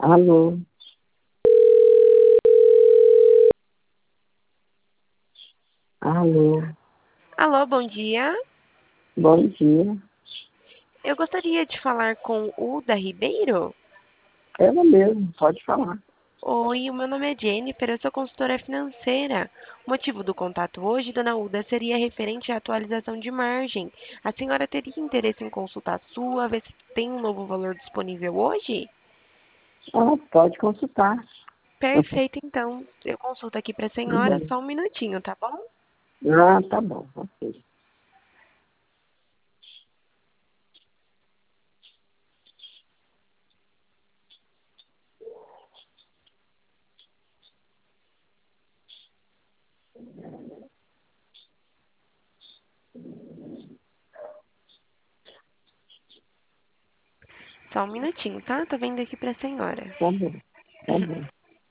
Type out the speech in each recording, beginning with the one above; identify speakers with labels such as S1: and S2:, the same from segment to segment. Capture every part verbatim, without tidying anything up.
S1: Alô? Alô?
S2: Alô, bom dia.
S1: Bom dia.
S2: Eu gostaria de falar com Uda Ribeiro.
S1: Ela mesmo, pode falar.
S2: Oi, o meu nome é Jennifer, eu sou consultora financeira. O motivo do contato hoje, dona Uda, seria referente à atualização de margem. A senhora teria interesse em consultar a sua, ver se tem um novo valor disponível hoje?
S1: Ah, pode consultar.
S2: Perfeito, então. Eu consulto aqui para a
S1: Tá
S2: senhora,
S1: bom.
S2: só um minutinho, tá bom?
S1: Ah, tá bom, ok.
S2: Só um minutinho, tá? Tô vendo aqui para a senhora.
S1: Tá bom, tá bom.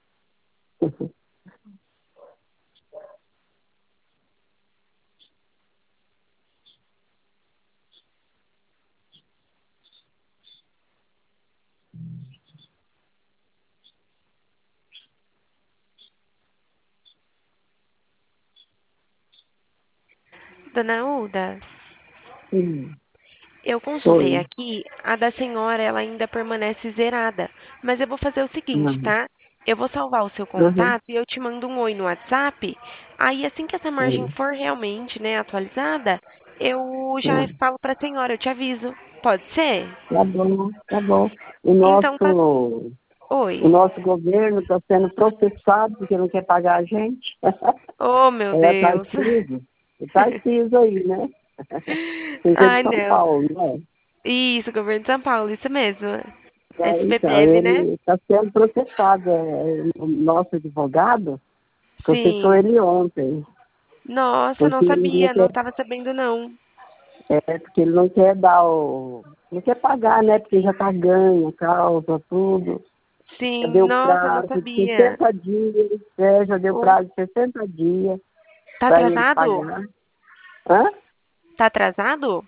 S2: Dona Uda,
S1: Sim,
S2: eu consultei
S1: foi.
S2: aqui, a da senhora ela ainda permanece zerada. Mas eu vou fazer o seguinte,
S1: Uhum.
S2: tá? Eu vou salvar o seu
S1: Uhum.
S2: contato e eu te mando um oi no WhatsApp. Aí assim que essa margem
S1: Sim.
S2: for realmente, né, atualizada, eu já
S1: Ah,
S2: falo para a senhora, eu te aviso. Pode ser?
S1: tá bom, tá bom. O
S2: Então tá.
S1: nosso, o
S2: Oi.
S1: nosso governo está sendo processado porque não quer pagar a gente.
S2: Oh, meu
S1: É
S2: Deus.
S1: Tarcísio. O Tarcísio aí, né? Você é de
S2: Ai,
S1: São
S2: não.
S1: Paulo, né?
S2: Isso, governo de São Paulo, isso mesmo.
S1: É, então,
S2: S B Bev, né?
S1: ele está sendo processado. É, o nosso advogado processou
S2: Sim.
S1: ele ontem,
S2: Nossa, não
S1: porque ele não
S2: sabia, não
S1: quer,
S2: estava sabendo não.
S1: é, porque ele não quer dar o. Não quer pagar, né? Porque já está ganho, a causa, tudo. Já
S2: Sim,
S1: deu
S2: nossa, não
S1: prazo de
S2: sabia.
S1: sessenta dias, é, já deu
S2: Oh,
S1: prazo de sessenta dias
S2: tá
S1: para ele
S2: atrasado?
S1: pagar. Hã?
S2: Tá atrasado?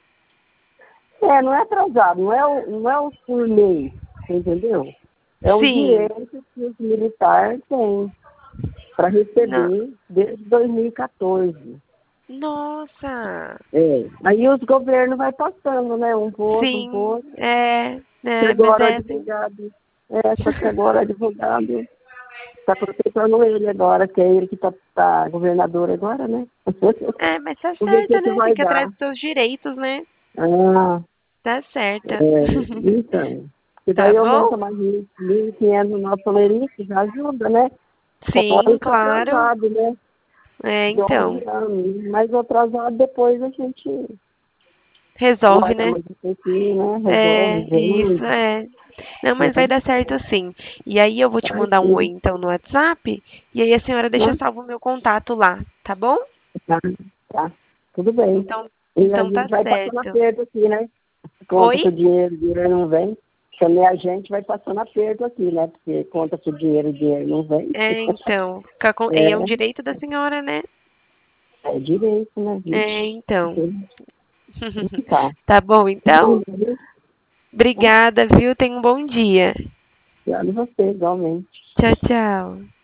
S1: É, não é atrasado, não é o, não é o por lei, você entendeu? É um
S2: Sim.
S1: direito que os militares têm para
S2: No-
S1: receber desde dois mil e quatorze.
S2: Nossa.
S1: É. Aí os governos vai passando, né? Um por outro, um por
S2: Sim,
S1: outro.
S2: é,
S1: E
S2: é, mas
S1: agora o
S2: é assim.
S1: advogado, é, só que agora o advogado está processando ele agora, que é ele que está tá governador agora, né?
S2: É, mas tá
S1: Vamos ver o que,
S2: certo,
S1: que
S2: né? Tem
S1: vai
S2: que ir atrás
S1: dar.
S2: dos seus direitos, né?
S1: Ah,
S2: Tá certa.
S1: é, então. E
S2: Tá
S1: daí
S2: bom?
S1: aumenta mais mil e quinhentos no nosso salário, já ajuda, né? Fora
S2: Sim,
S1: está
S2: claro.
S1: atrasado, né?
S2: É,
S1: De
S2: então.
S1: onze anos. Mas o atrasado depois a gente
S2: Resolve,
S1: guarda
S2: né?
S1: mais um pouquinho, né?
S2: É,
S1: Resolve,
S2: isso,
S1: vende.
S2: é. Não, mas vai
S1: Uhum.
S2: dar certo sim. E aí eu vou te
S1: Vai
S2: mandar um oi
S1: sim.
S2: então no WhatsApp, e aí a senhora deixa
S1: Né?
S2: salvo o meu contato lá, tá bom?
S1: Tá, tá. Tudo bem.
S2: Então,
S1: E a
S2: então
S1: gente
S2: tá
S1: vai passando
S2: certo.
S1: aperto aqui, né? Conta
S2: Oi?
S1: com o dinheiro, o dinheiro não vem. Também a gente vai passando aperto aqui, né? Porque conta com o dinheiro, o dinheiro não vem.
S2: É, então, fica com- é um
S1: É,
S2: direito da senhora, né?
S1: é direito, né,
S2: É,
S1: bicho?
S2: então.
S1: Tá.
S2: Tá bom, então?
S1: Obrigado,
S2: Obrigada, viu? Tenha um bom dia.
S1: você, igualmente.
S2: Tchau, tchau.